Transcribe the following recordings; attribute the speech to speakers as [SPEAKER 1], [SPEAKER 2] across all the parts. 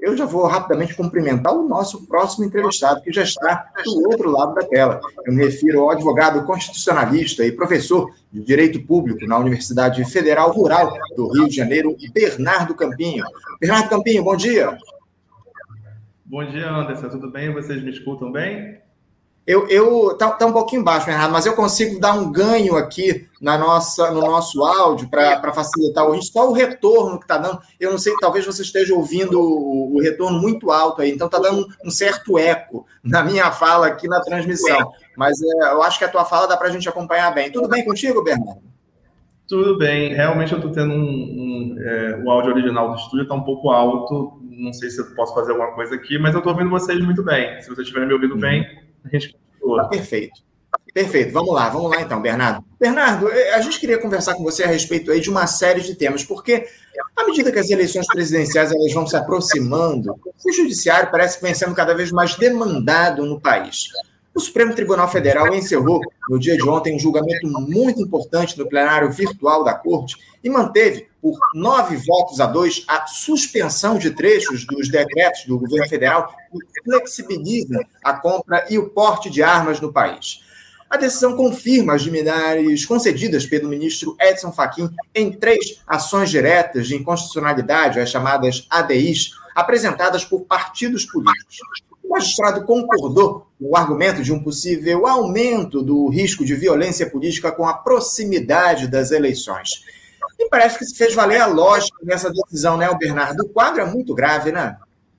[SPEAKER 1] eu já vou rapidamente cumprimentar o nosso próximo entrevistado, que já está do outro lado da tela. Eu me refiro ao advogado constitucionalista e professor de Direito Público na Universidade Federal Rural do Rio de Janeiro, Bernardo Campinho. Bernardo Campinho, bom dia.
[SPEAKER 2] Bom dia, Anderson. Tudo bem? Vocês me escutam bem?
[SPEAKER 1] Tá um pouquinho baixo, Bernardo, mas eu consigo dar um ganho aqui no nosso áudio para facilitar o só o retorno que está dando. Eu não sei, talvez você esteja ouvindo o retorno muito alto aí, então está dando um certo eco na minha fala aqui na transmissão. Mas eu acho que a tua fala dá para a gente acompanhar bem. Tudo bem contigo, Bernardo?
[SPEAKER 2] Tudo bem. Realmente eu estou tendo o áudio original do estúdio está um pouco alto. Não sei se eu posso fazer alguma coisa aqui, mas eu estou ouvindo vocês muito bem. Se vocês estiverem me ouvindo bem, a gente continua.
[SPEAKER 1] Perfeito. Vamos lá então, Bernardo. Bernardo, a gente queria conversar com você a respeito aí de uma série de temas, porque à medida que as eleições presidenciais elas vão se aproximando, o judiciário parece que vem sendo cada vez mais demandado no país. O Supremo Tribunal Federal encerrou, no dia de ontem, um julgamento muito importante no plenário virtual da Corte e manteve, por 9-2, a suspensão de trechos dos decretos do governo federal que flexibilizam a compra e o porte de armas no país. A decisão confirma as liminares concedidas pelo ministro Edson Fachin em 3 ações diretas de inconstitucionalidade, as chamadas ADIs, apresentadas por partidos políticos. O magistrado concordou com o argumento de um possível aumento do risco de violência política com a proximidade das eleições. E parece que se fez valer a lógica nessa decisão, né, Bernardo? O quadro é muito grave, né?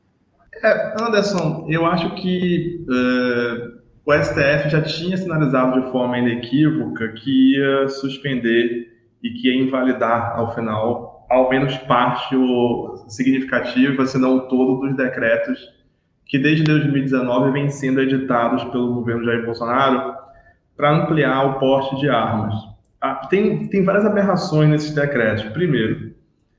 [SPEAKER 2] Anderson, eu acho que o STF já tinha sinalizado de forma inequívoca que ia suspender e que ia invalidar, ao final, ao menos parte significativa, se não o todo, dos decretos que desde 2019 vêm sendo editados pelo governo Jair Bolsonaro para ampliar o porte de armas. Tem várias aberrações nesses decretos. Primeiro,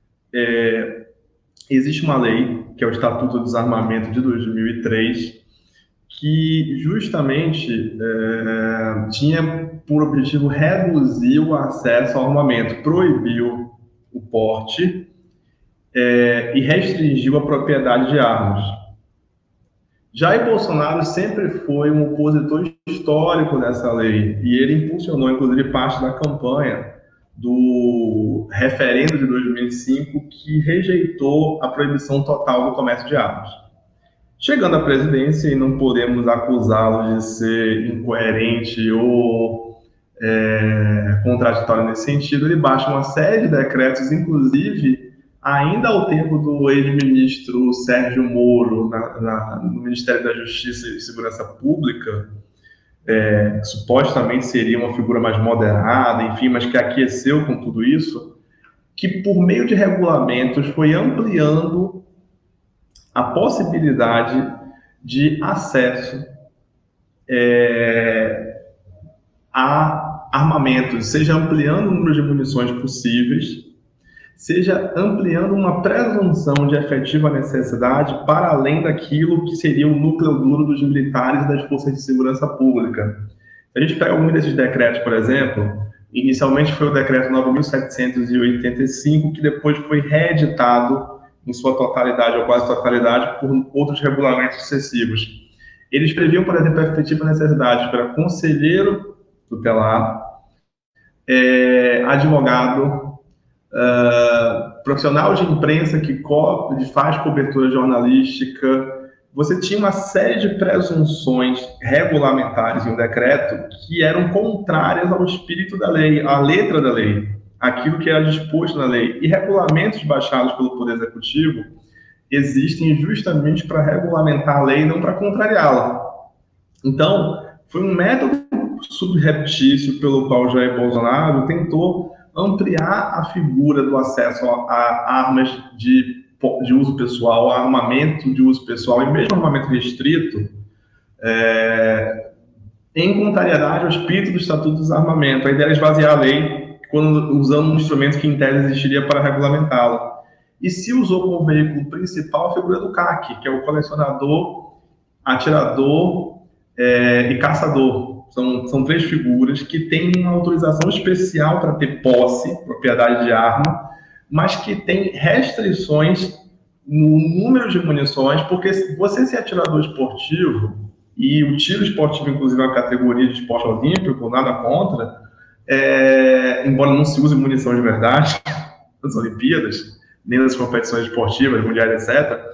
[SPEAKER 2] existe uma lei, que é o Estatuto do Desarmamento de 2003, que justamente tinha por objetivo reduzir o acesso ao armamento, proibiu o porte e restringiu a propriedade de armas. Jair Bolsonaro sempre foi um opositor histórico dessa lei e ele impulsionou, inclusive, parte da campanha do referendo de 2005 que rejeitou a proibição total do comércio de armas. Chegando à presidência, e não podemos acusá-lo de ser incoerente ou contraditório nesse sentido, ele baixa uma série de decretos, inclusive ainda ao tempo do ex-ministro Sérgio Moro no Ministério da Justiça e Segurança Pública, que supostamente seria uma figura mais moderada, enfim, mas que aqueceu com tudo isso, que por meio de regulamentos foi ampliando a possibilidade de acesso a armamentos, seja ampliando o número de munições possíveis, seja ampliando uma presunção de efetiva necessidade para além daquilo que seria o núcleo duro dos militares e das forças de segurança pública. A gente pega algum desses decretos, por exemplo, inicialmente foi o decreto 9.785, que depois foi reeditado em sua totalidade ou quase totalidade por outros regulamentos sucessivos. Eles previam, por exemplo, a efetiva necessidade para conselheiro tutelar, advogado, profissional de imprensa que faz cobertura jornalística. Você tinha uma série de presunções regulamentares em um decreto que eram contrárias ao espírito da lei, à letra da lei, aquilo que era disposto na lei. E regulamentos baixados pelo Poder Executivo existem justamente para regulamentar a lei e não para contrariá-la. Então, foi um método subreptício pelo qual Jair Bolsonaro tentou ampliar a figura do acesso a armas de uso pessoal, a armamento de uso pessoal e mesmo armamento restrito, em contrariedade ao espírito do Estatuto do Desarmamento. A ideia era esvaziar a lei usando um instrumento que em tese existiria para regulamentá-la. E se usou como veículo principal a figura do CAC, que é o colecionador, atirador e caçador. São 3 figuras que têm uma autorização especial para ter posse, propriedade de arma, mas que têm restrições no número de munições, porque você ser atirador esportivo, e o tiro esportivo, inclusive, é uma categoria de esporte olímpico, nada contra, embora não se use munição de verdade nas Olimpíadas, nem nas competições esportivas, mundiais, etc.,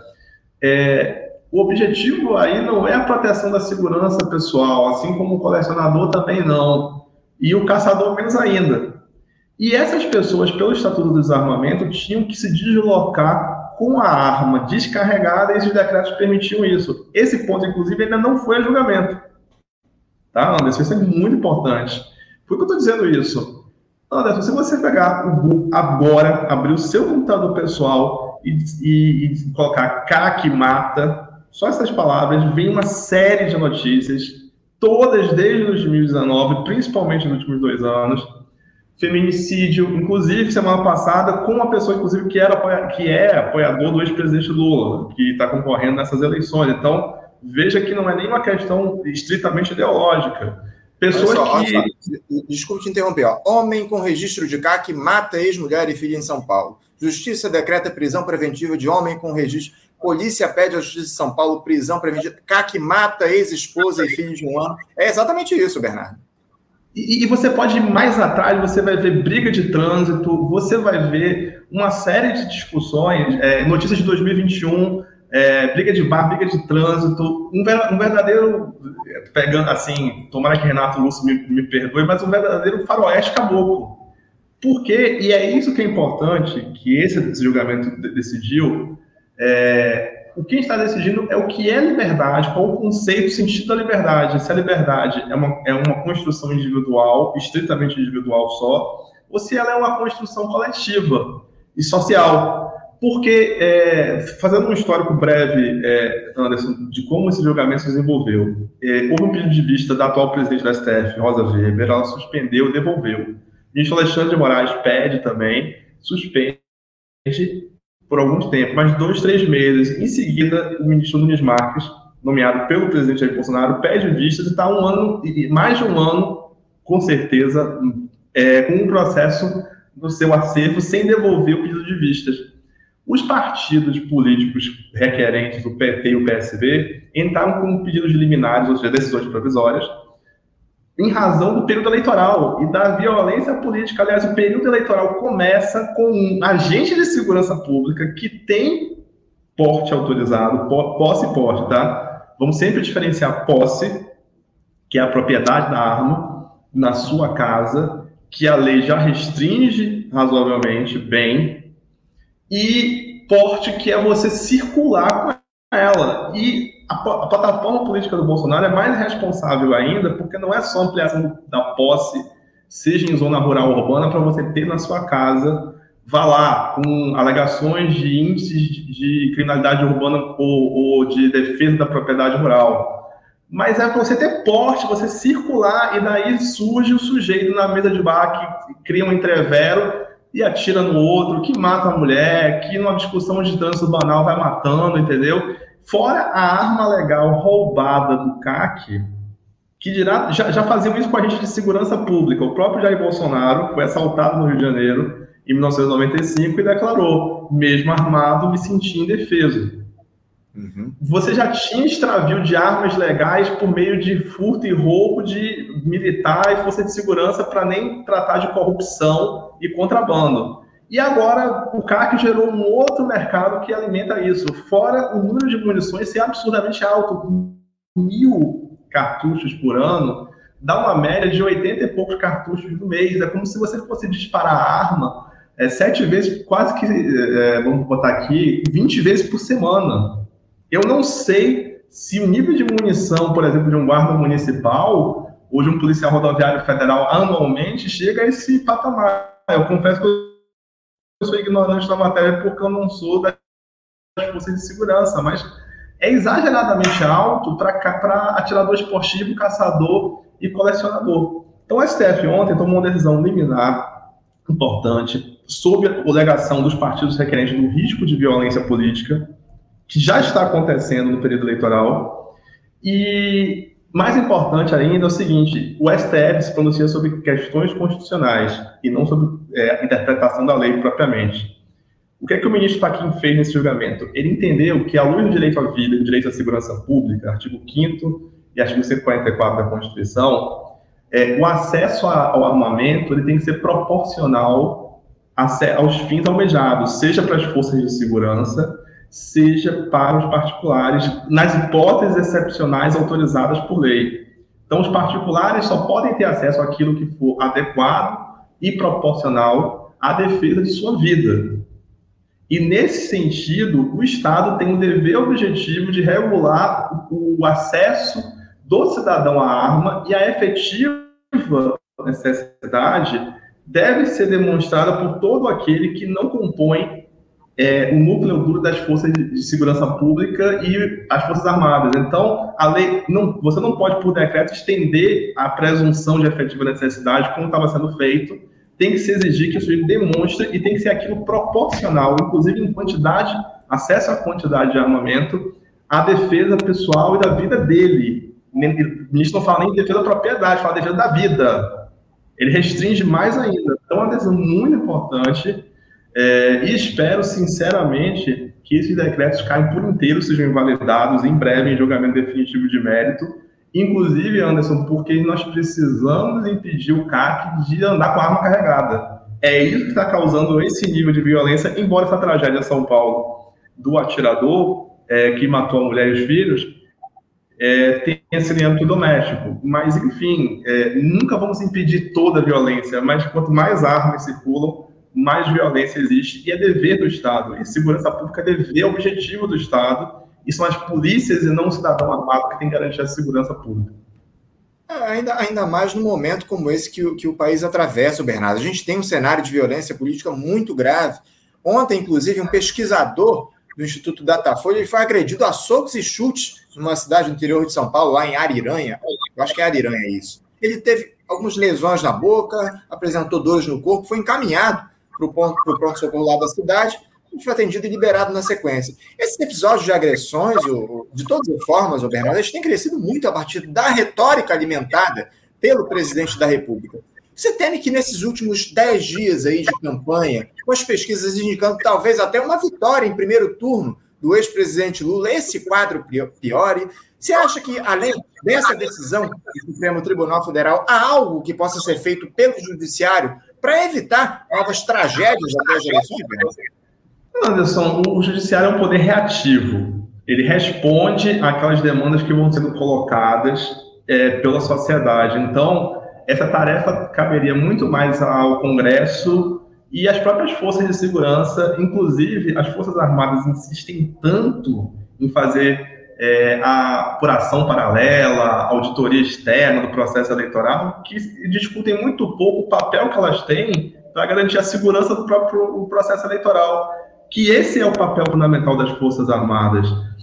[SPEAKER 2] o objetivo aí não é a proteção da segurança pessoal, assim como o colecionador também não, e o caçador menos ainda. E essas pessoas, pelo Estatuto do Desarmamento, tinham que se deslocar com a arma descarregada, e esses decretos permitiam isso. Esse ponto, inclusive, ainda não foi a julgamento. Tá, Anderson? Isso é muito importante. Por que eu estou dizendo isso? Anderson, se você pegar o Google agora, abrir o seu computador pessoal e colocar CAC mata, só essas palavras, vem uma série de notícias, todas desde 2019, principalmente nos últimos 2 anos. Feminicídio, inclusive, semana passada, com uma pessoa, inclusive, que é apoiador do ex-presidente Lula, que está concorrendo nessas eleições. Então, veja que não é nenhuma questão estritamente ideológica. Pessoas
[SPEAKER 1] olha só. Desculpe te interromper. Homem com registro de CAC mata ex-mulher e filha em São Paulo. Justiça decreta prisão preventiva de homem com registro. Polícia pede à Justiça de São Paulo prisão preventiva. CAC mata ex-esposa e filho de 1 ano. É exatamente isso, Bernardo.
[SPEAKER 2] E você pode ir mais atrás, você vai ver briga de trânsito, você vai ver uma série de discussões, notícias de 2021, briga de bar, briga de trânsito, um verdadeiro, pegando assim, tomara que Renato Russo me perdoe, mas um verdadeiro faroeste caboclo. Por quê? E é isso que é importante, que esse julgamento decidiu, o que está decidindo é o que é liberdade, qual o conceito, o sentido da liberdade. Se a liberdade é uma construção individual, estritamente individual só, ou se ela é uma construção coletiva e social. Porque, fazendo um histórico breve, Anderson, de como esse julgamento se desenvolveu, houve um pedido de vista da atual presidente da STF, Rosa Weber, ela suspendeu, devolveu. O ministro Alexandre de Moraes pede também, suspende por algum tempo, mais 2, 3 meses. Em seguida, o ministro Nunes Marques, nomeado pelo presidente Jair Bolsonaro, pede vistas e está mais de um ano, com certeza, com um processo no seu acervo sem devolver o pedido de vistas. Os partidos políticos requerentes, o PT e o PSB, entraram com pedidos de liminares, ou seja, decisões provisórias, em razão do período eleitoral e da violência política. Aliás, o período eleitoral começa com um agente de segurança pública que tem porte autorizado, posse e porte, tá? Vamos sempre diferenciar posse, que é a propriedade da arma, na sua casa, que a lei já restringe razoavelmente bem, e porte, que é você circular com ela. E a plataforma política do Bolsonaro é mais responsável ainda, porque não é só ampliação da posse, seja em zona rural ou urbana, para você ter na sua casa, vá lá, com alegações de índices de criminalidade urbana ou de defesa da propriedade rural. Mas é para você ter porte, você circular, e daí surge o sujeito na mesa de bar que cria um entrevero e atira no outro, que mata a mulher, que numa discussão de trânsito banal vai matando, entendeu? Fora a arma legal roubada do CAC, que já faziam isso com a gente de segurança pública. O próprio Jair Bolsonaro foi assaltado no Rio de Janeiro em 1995 e declarou: mesmo armado, me senti indefeso. Uhum. Você já tinha extravio de armas legais por meio de furto e roubo de militar e força de segurança, para nem tratar de corrupção e contrabando. E agora o CAC gerou um outro mercado que alimenta isso. Fora o número de munições ser absurdamente alto, 1.000 cartuchos por ano, dá uma média de 80 e poucos cartuchos no mês. É como se você fosse disparar a arma 7 vezes, quase que, vamos botar aqui, 20 vezes por semana. Eu não sei se o nível de munição, por exemplo, de um guarda municipal ou de um policial rodoviário federal anualmente chega a esse patamar. Eu confesso que eu sou ignorante da matéria porque eu não sou das forças de segurança, mas é exageradamente alto para atirador esportivo, caçador e colecionador. Então, o STF ontem tomou uma decisão liminar importante sob a alegação dos partidos requerentes do risco de violência política, que já está acontecendo no período eleitoral. E mais importante ainda é o seguinte: o STF se pronuncia sobre questões constitucionais e não sobre a interpretação da lei propriamente. O que é que o ministro Fachin fez nesse julgamento? Ele entendeu que, à luz do direito à vida e do direito à segurança pública, artigo 5º e artigo 144 da Constituição, o acesso ao armamento ele tem que ser proporcional aos fins almejados, seja para as forças de segurança, seja para os particulares, nas hipóteses excepcionais autorizadas por lei. Então, os particulares só podem ter acesso àquilo que for adequado e proporcional à defesa de sua vida. E, nesse sentido, o Estado tem o dever objetivo de regular o acesso do cidadão à arma, e a efetiva necessidade deve ser demonstrada por todo aquele que não compõe o núcleo duro das forças de segurança pública e as Forças Armadas. Então, a lei você não pode, por decreto, estender a presunção de efetiva necessidade, como estava sendo feito. Tem que se exigir que o sujeito demonstre, e tem que ser aquilo proporcional, inclusive em quantidade, acesso à quantidade de armamento, à defesa pessoal e da vida dele. O ministro não fala nem de defesa da propriedade, fala de defesa da vida. Ele restringe mais ainda. Então, é uma decisão muito importante, e espero, sinceramente, que esses decretos caem por inteiro, sejam invalidados em breve em julgamento definitivo de mérito. Inclusive, Anderson, porque nós precisamos impedir o CAC de andar com a arma carregada. É isso que está causando esse nível de violência, embora essa tragédia em São Paulo do atirador que matou a mulher e os filhos tenha esse âmbito doméstico. Mas, enfim, nunca vamos impedir toda a violência, mas quanto mais armas circulam, mais violência existe, e é dever do Estado. E segurança pública é dever objetivo do Estado, e são as polícias e não o cidadão armado que tem que garantir a segurança pública.
[SPEAKER 1] Ainda mais num momento como esse que o país atravessa, Bernardo. A gente tem um cenário de violência política muito grave. Ontem, inclusive, um pesquisador do Instituto Datafolha ele foi agredido a socos e chutes numa cidade do interior de São Paulo, lá em Ariranha. Eu acho que é Ariranha isso. Ele teve algumas lesões na boca, apresentou dores no corpo, foi encaminhado para o pronto-socorro lá da cidade, e foi atendido e liberado na sequência. Esses episódios de agressões, de todas as formas, Bernardo, eles têm crescido muito a partir da retórica alimentada pelo presidente da República. Você teme que nesses últimos 10 dias aí de campanha, com as pesquisas indicando talvez até uma vitória em primeiro turno do ex-presidente Lula, esse quadro piore? Você acha que, além dessa decisão do Supremo Tribunal Federal, há algo que possa ser feito pelo Judiciário para evitar novas tragédias após as eleições?
[SPEAKER 2] Anderson, o Judiciário é um poder reativo. Ele responde àquelas demandas que vão sendo colocadas pela sociedade. Então, essa tarefa caberia muito mais ao Congresso e às próprias forças de segurança. Inclusive, as Forças Armadas insistem tanto em fazer a apuração paralela, auditoria externa do processo eleitoral, que discutem muito pouco o papel que elas têm para garantir a segurança do próprio processo eleitoral, que esse é o papel fundamental das Forças Armadas.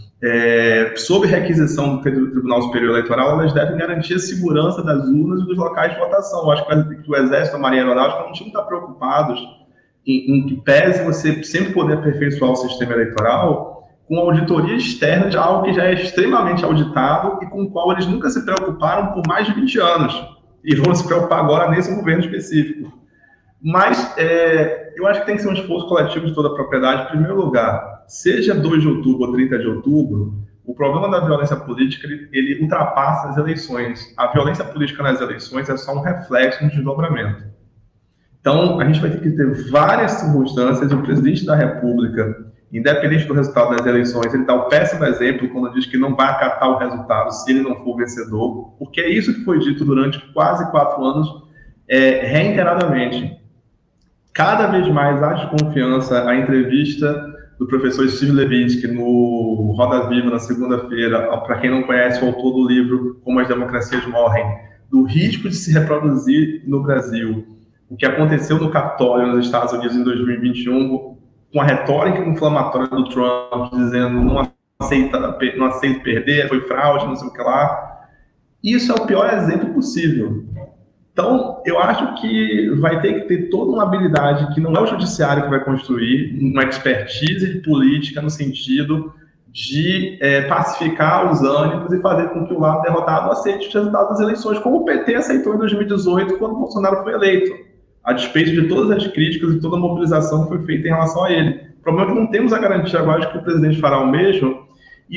[SPEAKER 2] Sob requisição do Tribunal Superior Eleitoral, elas devem garantir a segurança das urnas e dos locais de votação. Eu acho que o Exército, a Marinha Aeronáutica não tinham que estar preocupados em que pese você sempre poder aperfeiçoar o sistema eleitoral com auditoria externa de algo que já é extremamente auditado e com o qual eles nunca se preocuparam por mais de 20 anos e vão se preocupar agora nesse governo específico. Mas eu acho que tem que ser um esforço coletivo de toda a propriedade. Em primeiro lugar, seja 2 de outubro ou 30 de outubro, o problema da violência política ele ultrapassa as eleições. A violência política nas eleições é só um reflexo, um desdobramento. Então, a gente vai ter que ter várias circunstâncias. O presidente da República, independente do resultado das eleições, ele dá o péssimo exemplo quando diz que não vai acatar o resultado se ele não for vencedor, porque é isso que foi dito durante quase 4 anos, reiteradamente. Cada vez mais há desconfiança. A entrevista do professor Steve Levitsky no Roda Viva, na segunda-feira, para quem não conhece, o autor do livro Como as Democracias Morrem, do risco de se reproduzir no Brasil o que aconteceu no Capitólio nos Estados Unidos em 2021, com a retórica inflamatória do Trump, dizendo não aceito perder, foi fraude, não sei o que lá. Isso é o pior exemplo possível. Então, eu acho que vai ter que ter toda uma habilidade que não é o judiciário que vai construir, uma expertise de política no sentido de pacificar os ânimos e fazer com que o lado derrotado aceite os resultados das eleições, como o PT aceitou em 2018, quando o Bolsonaro foi eleito, a despeito de todas as críticas e toda a mobilização que foi feita em relação a ele. problema é que não temos a garantia agora de que o presidente fará o mesmo.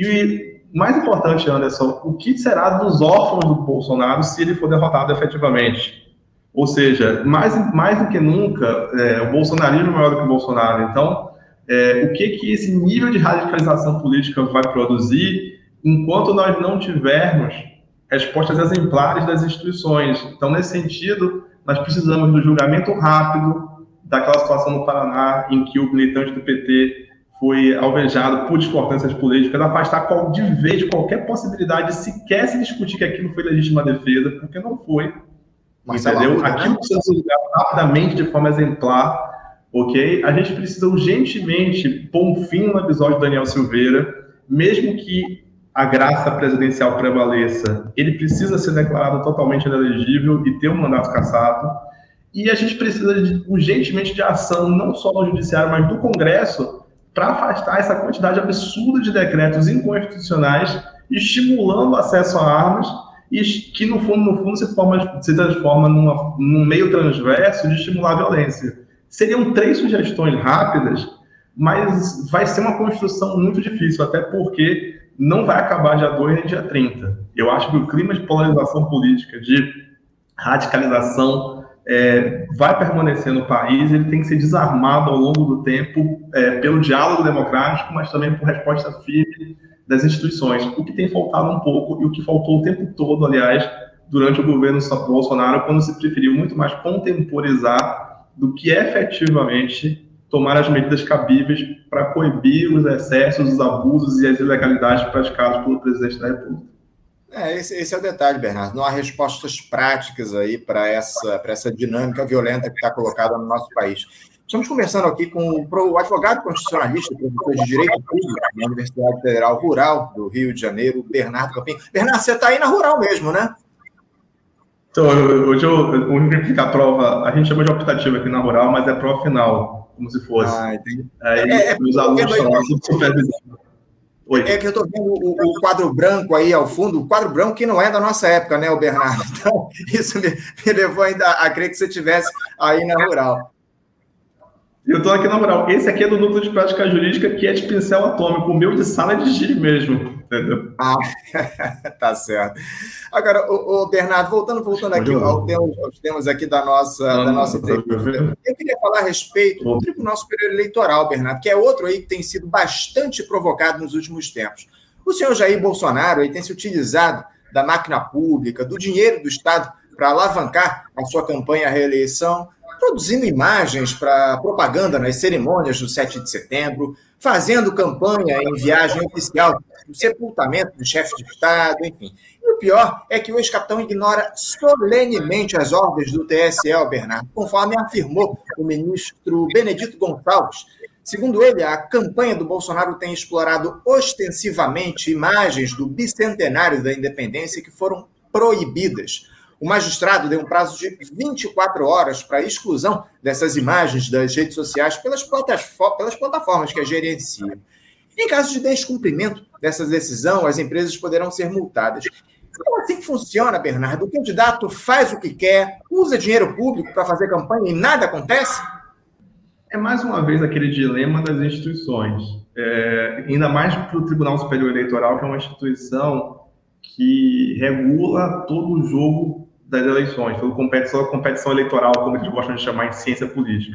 [SPEAKER 2] E mais importante, Anderson, o que será dos órfãos do Bolsonaro se ele for derrotado efetivamente? Ou seja, mais do que nunca, o bolsonarismo é maior do que o Bolsonaro. Então, o que esse nível de radicalização política vai produzir enquanto nós não tivermos respostas exemplares das instituições? Então, nesse sentido, nós precisamos do julgamento rápido daquela situação no Paraná em que o militante do PT foi alvejado por discordâncias políticas, afastar de vez qualquer possibilidade de sequer se discutir que aquilo foi legítima defesa, porque não foi. Entendeu? Aquilo precisa ser julgado rapidamente, de forma exemplar, ok? A gente precisa urgentemente pôr um fim no episódio do Daniel Silveira, mesmo que a graça presidencial prevaleça, ele precisa ser declarado totalmente inelegível e ter um mandato cassado. E a gente precisa urgentemente de ação, não só no judiciário, mas do Congresso, para afastar essa quantidade absurda de decretos inconstitucionais, estimulando o acesso a armas, e que, no fundo se transforma num meio transverso de estimular a violência. Seriam 3 sugestões rápidas, mas vai ser uma construção muito difícil, até porque não vai acabar dia 2 nem dia 30. Eu acho que o clima de polarização política, de radicalização, vai permanecer no país. Ele tem que ser desarmado ao longo do tempo pelo diálogo democrático, mas também por resposta firme das instituições, o que tem faltado um pouco, e o que faltou o tempo todo, aliás, durante o governo Bolsonaro, quando se preferiu muito mais contemporizar do que efetivamente tomar as medidas cabíveis para coibir os excessos, os abusos e as ilegalidades praticados pelo presidente da República.
[SPEAKER 1] Esse é o detalhe, Bernardo. Não há respostas práticas aí para essa dinâmica violenta que está colocada no nosso país. Estamos conversando aqui com o advogado constitucionalista, professor de Direito Público da Universidade Federal Rural do Rio de Janeiro, Bernardo Campinho. Bernardo, você está aí na Rural mesmo, né?
[SPEAKER 2] Então, hoje eu vou explicar a prova, a gente chama de optativa aqui na Rural, mas é prova final, como se fosse.
[SPEAKER 1] Entendi.
[SPEAKER 2] Aí os alunos estão lá supervisando.
[SPEAKER 1] É que eu estou vendo o quadro branco aí ao fundo, o quadro branco que não é da nossa época, né, o Bernardo? Então, isso me levou ainda a crer que você estivesse aí na Rural.
[SPEAKER 2] Eu estou aqui na Rural. Esse aqui é do Núcleo de Prática Jurídica, que é de pincel atômico. O meu de sala é de giro mesmo, entendeu?
[SPEAKER 1] Tá certo. Agora, Bernardo, voltando aqui aos temas aqui da nossa entrevista, eu queria falar a respeito do Tribunal Superior Eleitoral, Bernardo, que é outro aí que tem sido bastante provocado nos últimos tempos. O senhor Jair Bolsonaro aí tem se utilizado da máquina pública, do dinheiro do Estado, para alavancar a sua campanha à reeleição, produzindo imagens para propaganda nas cerimônias do 7 de setembro, fazendo campanha em viagem oficial, no sepultamento do chefe de Estado, enfim. E o pior é que o ex-capitão ignora solenemente as ordens do TSE, Bernardo, conforme afirmou o ministro Benedito Gonçalves. Segundo ele, a campanha do Bolsonaro tem explorado ostensivamente imagens do bicentenário da independência que foram proibidas. O magistrado deu um prazo de 24 horas para a exclusão dessas imagens das redes sociais pelas plataformas que a gerenciam. Em caso de descumprimento dessa decisão, as empresas poderão ser multadas. Então, assim que funciona, Bernardo? O candidato faz o que quer, usa dinheiro público para fazer campanha e nada acontece?
[SPEAKER 2] É mais uma vez aquele dilema das instituições. Ainda mais para o Tribunal Superior Eleitoral, que é uma instituição que regula todo o jogo das eleições, toda a competição eleitoral, como eles gostam de chamar em ciência política.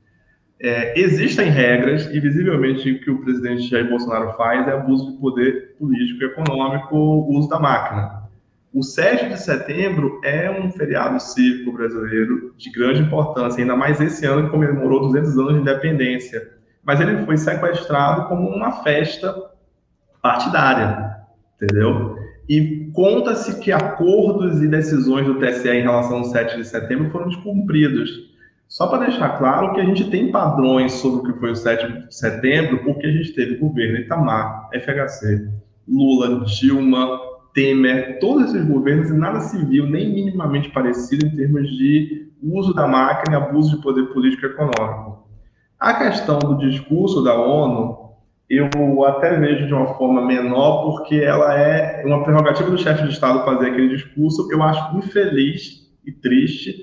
[SPEAKER 2] Existem regras, e visivelmente o que o presidente Jair Bolsonaro faz é abuso de poder político e econômico, uso da máquina. O 7 de setembro é um feriado cívico brasileiro de grande importância, ainda mais esse ano que comemorou 200 anos de independência. Mas ele foi sequestrado como uma festa partidária, entendeu? E conta-se que acordos e decisões do TSE em relação ao 7 de setembro foram descumpridos. Só para deixar claro que a gente tem padrões sobre o que foi o 7 de setembro, porque a gente teve governo Itamar, FHC, Lula, Dilma, Temer, todos esses governos, e nada se viu nem minimamente parecido em termos de uso da máquina e abuso de poder político e econômico. A questão do discurso da ONU, eu até vejo de uma forma menor, porque ela é uma prerrogativa do chefe de Estado fazer aquele discurso. Eu acho infeliz e triste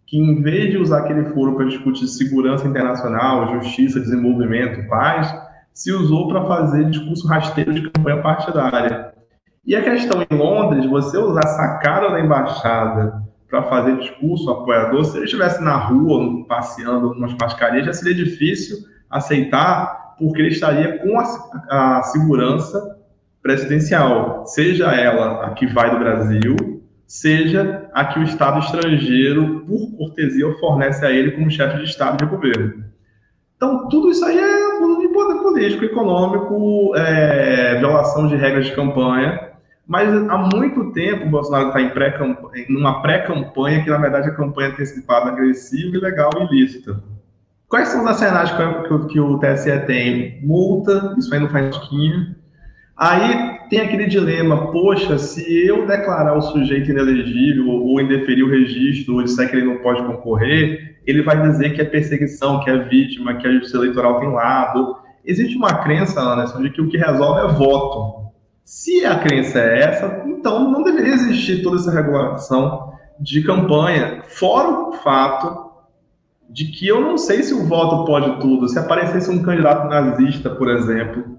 [SPEAKER 2] que, em vez de usar aquele foro para discutir segurança internacional, justiça, desenvolvimento, paz, se usou para fazer discurso rasteiro de campanha partidária. E a questão em Londres, você usar essa cara da embaixada para fazer discurso apoiador, se ele estivesse na rua, passeando em umas mascarias, já seria difícil aceitar, porque ele estaria com a segurança presidencial, seja ela a que vai do Brasil, seja a que o Estado estrangeiro, por cortesia, fornece a ele como chefe de Estado e de governo. Então, tudo isso aí é abuso de poder político, econômico, violação de regras de campanha, mas há muito tempo o Bolsonaro está em numa pré-campanha que, na verdade, é campanha antecipada, agressiva, ilegal e ilícita. Quais são os arsenais que o TSE tem? Multa, isso aí não faz esquinha. Aí tem aquele dilema, poxa, se eu declarar o sujeito inelegível ou indeferir o registro ou disser que ele não pode concorrer, ele vai dizer que é perseguição, que é vítima, que a justiça eleitoral tem lado. Existe uma crença, Anderson, de que o que resolve é voto. Se a crença é essa, então não deveria existir toda essa regulação de campanha, fora o fato de que eu não sei se o voto pode tudo. Se aparecesse um candidato nazista, por exemplo,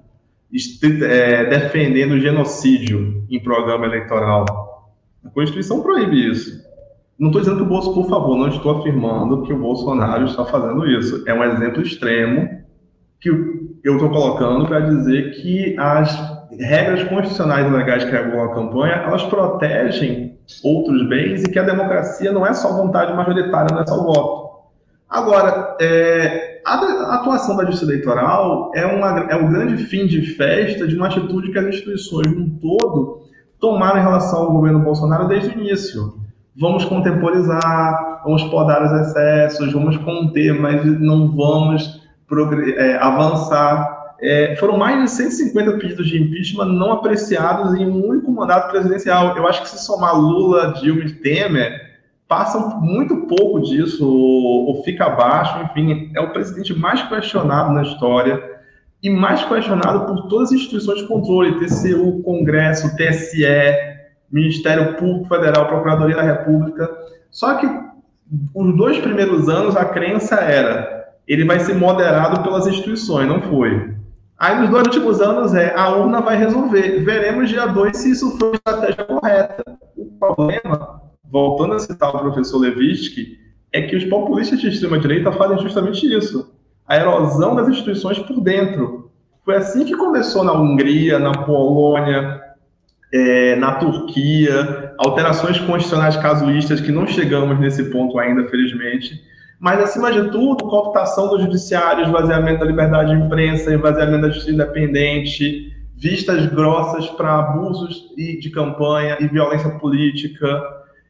[SPEAKER 2] defendendo genocídio em programa eleitoral. A Constituição proíbe isso. Não estou dizendo que o Bolsonaro, por favor, não estou afirmando que o Bolsonaro está fazendo isso. É um exemplo extremo que eu estou colocando para dizer que as regras constitucionais e legais que regulam a campanha, elas protegem outros bens e que a democracia não é só vontade majoritária, não é só voto. Agora, a atuação da justiça eleitoral é o grande fim de festa de uma atitude que as instituições no todo tomaram em relação ao governo Bolsonaro desde o início. Vamos contemporizar, vamos podar os excessos, vamos conter, mas não vamos avançar. Foram mais de 150 pedidos de impeachment não apreciados em um único mandato presidencial. Eu acho que se somar Lula, Dilma e Temer, passam muito pouco disso, ou fica abaixo, enfim, é o presidente mais questionado na história e mais questionado por todas as instituições de controle, TCU, Congresso, TSE, Ministério Público Federal, Procuradoria da República. Só que os 2 primeiros anos a crença era, ele vai ser moderado pelas instituições, não foi. Aí nos 2 últimos anos a urna vai resolver. Veremos dia 2 se isso foi a estratégia correta. O problema, voltando a citar o professor Levitsky, é que os populistas de extrema-direita fazem justamente isso. A erosão das instituições por dentro. Foi assim que começou na Hungria, na Polônia, na Turquia, alterações constitucionais casuístas que não chegamos nesse ponto ainda, felizmente. Mas, acima de tudo, cooptação do judiciário, esvaziamento da liberdade de imprensa, esvaziamento da justiça independente, vistas grossas para abusos de campanha e violência política,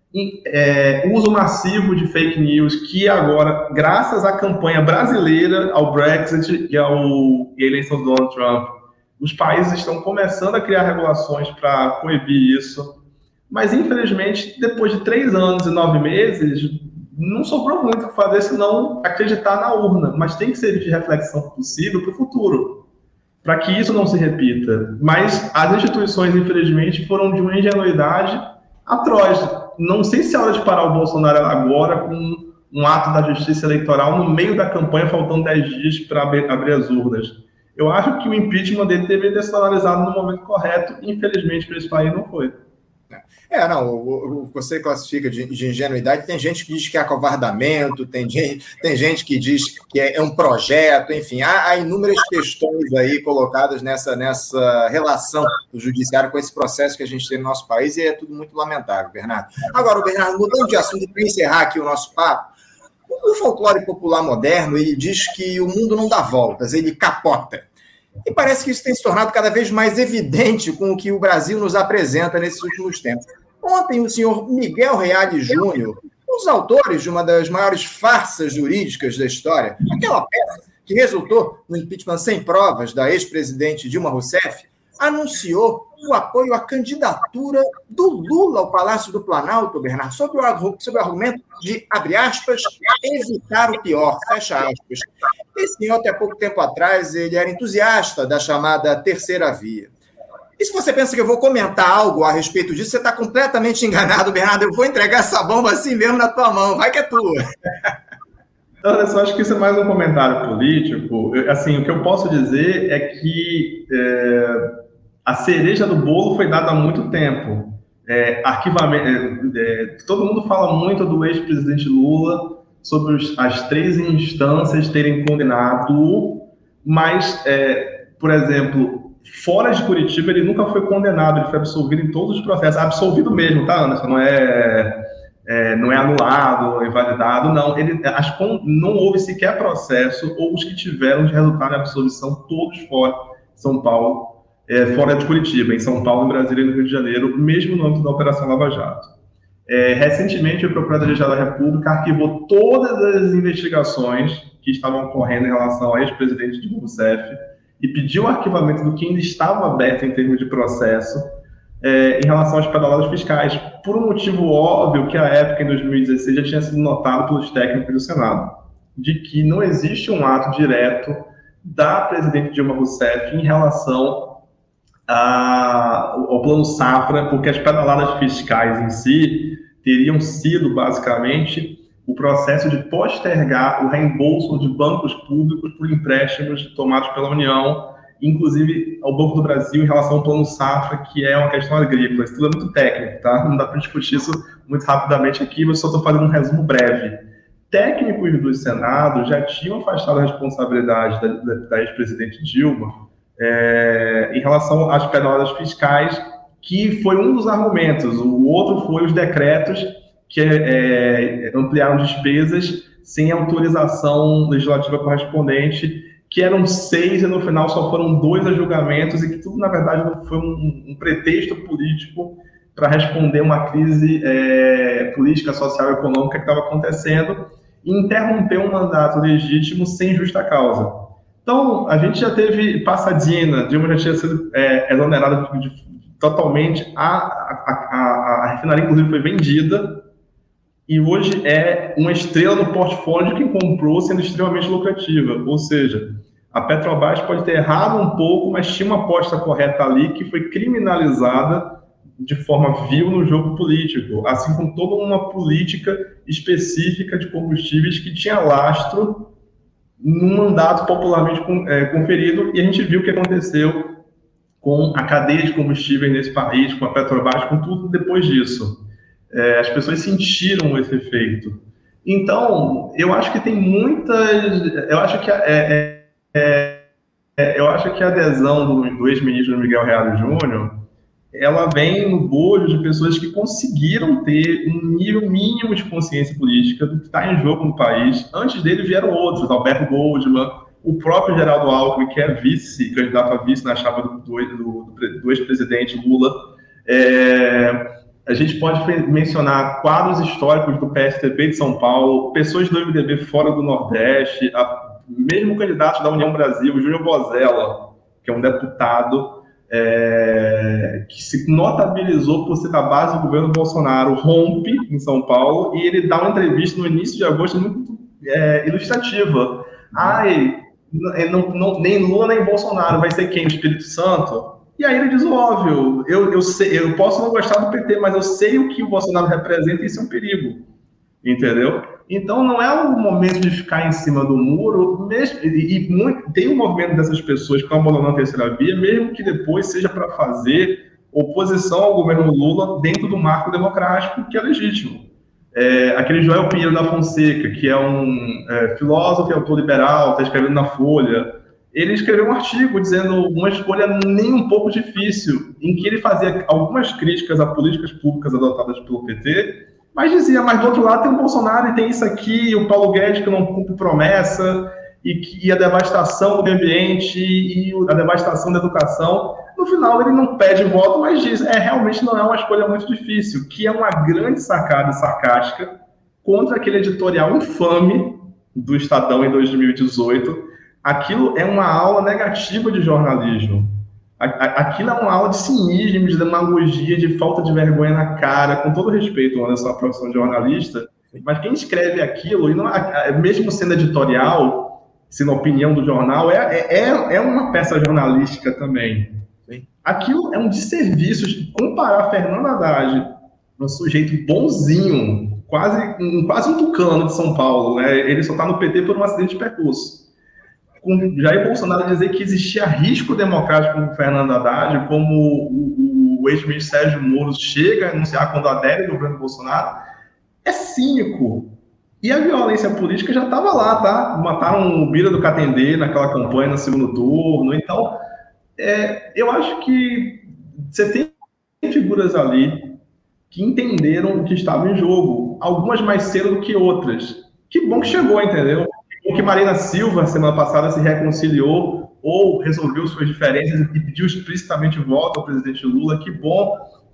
[SPEAKER 2] uso massivo de fake news, que agora, graças à campanha brasileira, ao Brexit e à eleição do Donald Trump, os países estão começando a criar regulações para coibir isso. Mas, infelizmente, depois de 3 anos e 9 meses, não sobrou muito o que fazer, senão acreditar na urna. Mas tem que ser de reflexão possível para o futuro, para que isso não se repita. Mas as instituições, infelizmente, foram de uma ingenuidade atroz. Não sei se é hora de parar o Bolsonaro agora com um ato da justiça eleitoral no meio da campanha, faltando 10 dias para abrir as urnas. Eu acho que o impeachment dele deveria ter sido analisado no momento correto. Infelizmente, para esse país não foi.
[SPEAKER 1] Você classifica de ingenuidade. Tem gente que diz que é acovardamento, tem gente que diz que é um projeto, enfim, há inúmeras questões aí colocadas nessa relação do judiciário com esse processo que a gente tem no nosso país, e é tudo muito lamentável, Bernardo. Agora, Bernardo, mudando de assunto, para encerrar aqui o nosso papo, o folclore popular moderno, ele diz que o mundo não dá voltas, ele capota. E parece que isso tem se tornado cada vez mais evidente com o que o Brasil nos apresenta nesses últimos tempos. Ontem, o senhor Miguel Reale Júnior, um dos autores de uma das maiores farsas jurídicas da história, aquela peça que resultou no impeachment sem provas da ex-presidente Dilma Rousseff, anunciou o apoio à candidatura do Lula ao Palácio do Planalto, Bernardo, sob o argumento de, abre aspas, evitar o pior, fecha aspas. Esse senhor, até pouco tempo atrás, ele era entusiasta da chamada terceira via. E se você pensa que eu vou comentar algo a respeito disso, você está completamente enganado, Bernardo. Eu vou entregar essa bomba assim mesmo na tua mão. Vai que é tua.
[SPEAKER 2] Eu só acho que isso é mais um comentário político. Assim, o que eu posso dizer é que a cereja do bolo foi dada há muito tempo. Todo mundo fala muito do ex-presidente Lula sobre as 3 instâncias terem condenado, mas, por exemplo, fora de Curitiba, ele nunca foi condenado, ele foi absolvido em todos os processos. Absolvido mesmo, tá, Anderson? Não é anulado, invalidado, não. Não houve sequer processo, ou os que tiveram de resultado de absolvição, todos fora de São Paulo, fora de Curitiba, em São Paulo, em Brasília e no Rio de Janeiro, mesmo no âmbito da Operação Lava Jato. Recentemente, o Procurador-Geral da República arquivou todas as investigações que estavam ocorrendo em relação ao ex-presidente Dilma Rousseff e pediu o arquivamento do que ainda estava aberto em termos de processo em relação às pedaladas fiscais, por um motivo óbvio que, à época, em 2016, já tinha sido notado pelos técnicos do Senado, de que não existe um ato direto da presidente Dilma Rousseff em relação ao Plano Safra, porque as pedaladas fiscais em si teriam sido, basicamente, o processo de postergar o reembolso de bancos públicos por empréstimos tomados pela União, inclusive ao Banco do Brasil, em relação ao Plano Safra, que é uma questão agrícola. Isso tudo é muito técnico, tá? Não dá para discutir isso muito rapidamente aqui, mas só estou fazendo um resumo breve. Técnicos do Senado já tinham afastado a responsabilidade da ex-presidente Dilma em relação às pedaladas fiscais, que foi um dos argumentos. O outro foi os decretos que ampliaram despesas sem autorização legislativa correspondente, que eram 6 e no final só foram 2 a julgamentos, e que tudo, na verdade, foi um pretexto político para responder uma crise política, social e econômica que estava acontecendo e interromper um mandato legítimo sem justa causa. Então, a gente já teve passadina, Dilma já tinha sido exonerada totalmente, a refinaria, inclusive, foi vendida, e hoje é uma estrela no portfólio de quem comprou, sendo extremamente lucrativa. Ou seja, a Petrobras pode ter errado um pouco, mas tinha uma aposta correta ali que foi criminalizada de forma vil no jogo político, assim como toda uma política específica de combustíveis que tinha lastro num mandato popularmente conferido, e a gente viu o que aconteceu com a cadeia de combustíveis nesse país, com a Petrobras, com tudo depois disso. As pessoas sentiram esse efeito. Então, eu acho que tem muitas... Eu acho que a adesão do ex-ministro Miguel Reale Júnior, ela vem no bojo de pessoas que conseguiram ter um nível mínimo de consciência política do que está em jogo no país. Antes dele vieram outros, Alberto Goldman, o próprio Geraldo Alckmin, que é candidato a vice na chapa do ex-presidente Lula. A gente pode mencionar quadros históricos do PSDB de São Paulo, pessoas do MDB fora do Nordeste, mesmo candidato da União Brasil, Júnior Bozella, que é um deputado que se notabilizou por ser da base do governo Bolsonaro, rompe em São Paulo, e ele dá uma entrevista no início de agosto muito ilustrativa. Nem Lula nem Bolsonaro, vai ser quem? O Espírito Santo? E aí ele diz o óbvio, eu posso não gostar do PT, mas eu sei o que o Bolsonaro representa, e isso é um perigo, entendeu? Então não é o momento de ficar em cima do muro, mesmo, tem um movimento dessas pessoas que estão abandonando a terceira via, mesmo que depois seja para fazer oposição ao governo Lula dentro do marco democrático, que é legítimo. Aquele Joel Pinheiro da Fonseca, que é um filósofo e autor liberal, está escrevendo na Folha, ele escreveu um artigo dizendo uma escolha nem um pouco difícil, em que ele fazia algumas críticas a políticas públicas adotadas pelo PT, mas dizia, mas do outro lado tem o Bolsonaro e tem isso aqui, o Paulo Guedes que não cumpre promessa, e a devastação do meio ambiente e a devastação da educação. No final ele não pede voto, mas diz, realmente não é uma escolha muito difícil, que é uma grande sacada sarcástica contra aquele editorial infame do Estadão em 2018. Aquilo é uma aula negativa de jornalismo. Aquilo é uma aula de cinismo, de demagogia, de falta de vergonha na cara, com todo respeito à sua profissão de jornalista, mas quem escreve aquilo, e não, mesmo sendo editorial, sendo opinião do jornal, é uma peça jornalística também. Aquilo é um desserviço de comparar Fernando Haddad, um sujeito bonzinho, quase um tucano de São Paulo, né? Ele só está no PT por um acidente de percurso. Com Jair Bolsonaro dizer que existia risco democrático com o Fernando Haddad, como o ex-ministro Sérgio Moro chega a anunciar quando adere ao governo Bolsonaro, é cínico. E a violência política já estava lá, tá? Mataram o Bira do Catendê naquela campanha no segundo turno. Então, eu acho que você tem figuras ali que entenderam o que estava em jogo, algumas mais cedo do que outras. Que bom que chegou, entendeu? Que bom que Marina Silva, semana passada, se reconciliou ou resolveu suas diferenças e pediu explicitamente voto ao presidente Lula. Que bom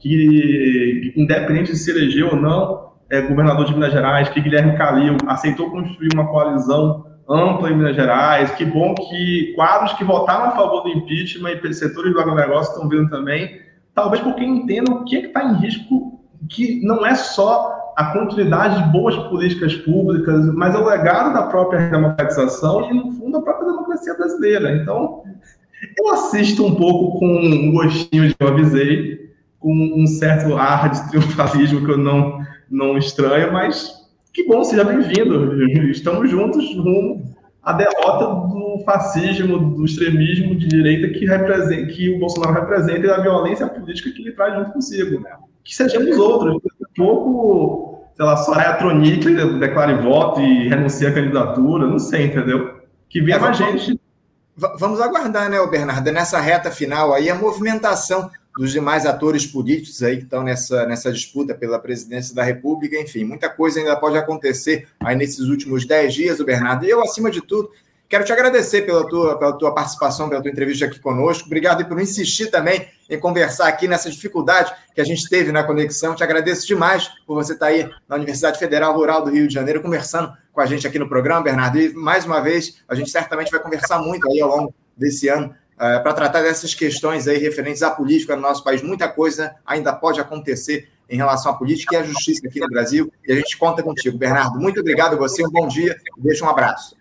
[SPEAKER 2] que, independente de se eleger ou não, governador de Minas Gerais, que Guilherme Calil aceitou construir uma coalizão ampla em Minas Gerais. Que bom que quadros que votaram a favor do impeachment e setores do agronegócio estão vindo também, talvez porque entendam o que está em risco, que não é só a continuidade de boas políticas públicas, mas é o legado da própria democratização e, no fundo, a própria democracia brasileira. Então, eu assisto um pouco com um gostinho de eu avisei, com um certo ar de triunfalismo que eu não estranho, mas que bom, seja bem-vindo. Estamos juntos rumo à derrota do fascismo, do extremismo de direita que o Bolsonaro representa e da violência política que ele traz junto consigo, né? Que sejamos outros. Daqui a pouco, sei lá, Soraya Tronic declare voto e renuncia à candidatura, não sei, entendeu? Que venha mais gente.
[SPEAKER 1] Vamos aguardar, né, Bernardo, nessa reta final aí, a movimentação dos demais atores políticos aí que estão nessa disputa pela presidência da República. Enfim, muita coisa ainda pode acontecer aí nesses últimos 10 dias, Bernardo. E eu, acima de tudo, quero te agradecer pela tua participação, pela tua entrevista aqui conosco. Obrigado por insistir também em conversar aqui nessa dificuldade que a gente teve na conexão. Te agradeço demais por você estar aí na Universidade Federal Rural do Rio de Janeiro, conversando com a gente aqui no programa, Bernardo. E, mais uma vez, a gente certamente vai conversar muito aí ao longo desse ano para tratar dessas questões aí referentes à política no nosso país. Muita coisa ainda pode acontecer em relação à política e à justiça aqui no Brasil. E a gente conta contigo, Bernardo. Muito obrigado a você, um bom dia e deixa um abraço.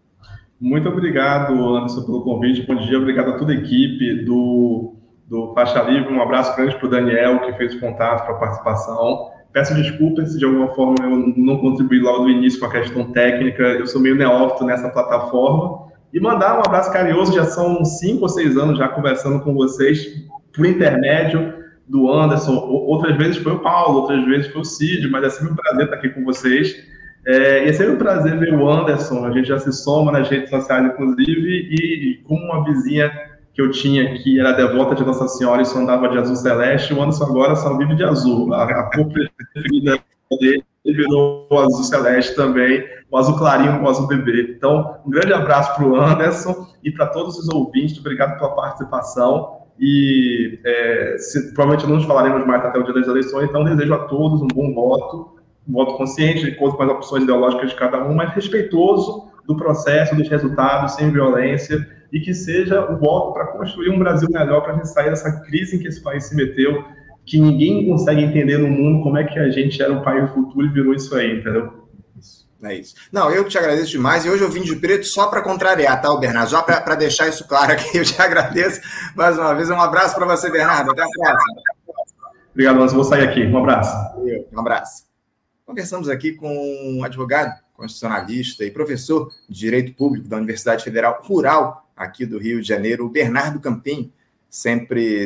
[SPEAKER 2] Muito obrigado, Anderson, pelo convite. Bom dia, obrigado a toda a equipe do Faixa Livre. Um abraço grande para o Daniel, que fez o contato para a participação. Peço desculpas se de alguma forma eu não contribuí logo do início com a questão técnica. Eu sou meio neófito nessa plataforma. E mandar um abraço carinhoso, já são 5 ou 6 anos já conversando com vocês, por intermédio do Anderson. Outras vezes foi o Paulo, outras vezes foi o Cid, mas é sempre um prazer estar aqui com vocês. E é sempre um prazer ver o Anderson, a gente já se soma nas redes sociais, inclusive, e como uma vizinha que eu tinha que era devota de Nossa Senhora e só andava de azul celeste, o Anderson agora só vive de azul. A cor preferida dele virou o azul celeste também, o azul clarinho com o azul bebê. Então, um grande abraço para o Anderson e para todos os ouvintes. Obrigado pela participação. E provavelmente não nos falaremos mais até o dia das eleições, então desejo a todos um bom voto, um voto consciente, de acordo com as opções ideológicas de cada um, mas respeitoso do processo, dos resultados, sem violência, e que seja o voto para construir um Brasil melhor, para a gente sair dessa crise em que esse país se meteu, que ninguém consegue entender no mundo como é que a gente era um país do futuro e virou isso aí, entendeu?
[SPEAKER 1] É isso. Não, eu te agradeço demais, e hoje eu vim de preto só para contrariar, tá, Bernardo? Só para deixar isso claro aqui, eu te agradeço mais uma vez. Um abraço para você, Bernardo. Até a próxima.
[SPEAKER 2] Obrigado, Anderson. Vou sair aqui. Um abraço.
[SPEAKER 1] Um abraço. Conversamos aqui com um advogado constitucionalista e professor de Direito Público da Universidade Federal Rural aqui do Rio de Janeiro, o Bernardo Campim, sempre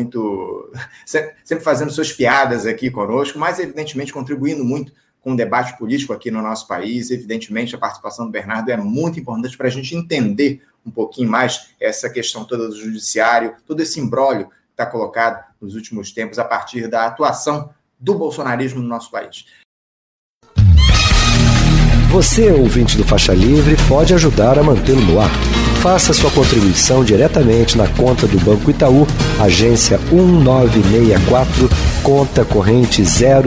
[SPEAKER 1] fazendo suas piadas aqui conosco, mas evidentemente contribuindo muito com o debate político aqui no nosso país. Evidentemente, a participação do Bernardo é muito importante para a gente entender um pouquinho mais essa questão toda do judiciário, todo esse imbróglio que está colocado nos últimos tempos a partir da atuação do bolsonarismo no nosso país.
[SPEAKER 3] Você, ouvinte do Faixa Livre, pode ajudar a mantê-lo no ar. Faça sua contribuição diretamente na conta do Banco Itaú, agência 1964, conta corrente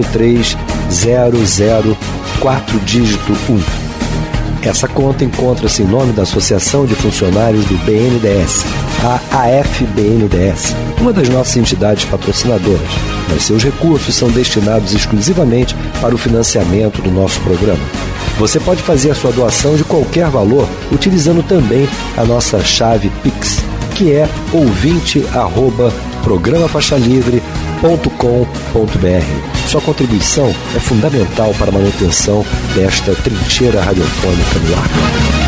[SPEAKER 3] 03004, dígito 1. Essa conta encontra-se em nome da Associação de Funcionários do BNDES, a AFBNDES, uma das nossas entidades patrocinadoras, mas seus recursos são destinados exclusivamente para o financiamento do nosso programa. Você pode fazer a sua doação de qualquer valor utilizando também a nossa chave Pix, que é ouvinte@programafaixalivre.com.br. Sua contribuição é fundamental para a manutenção desta trincheira radiofônica no ar.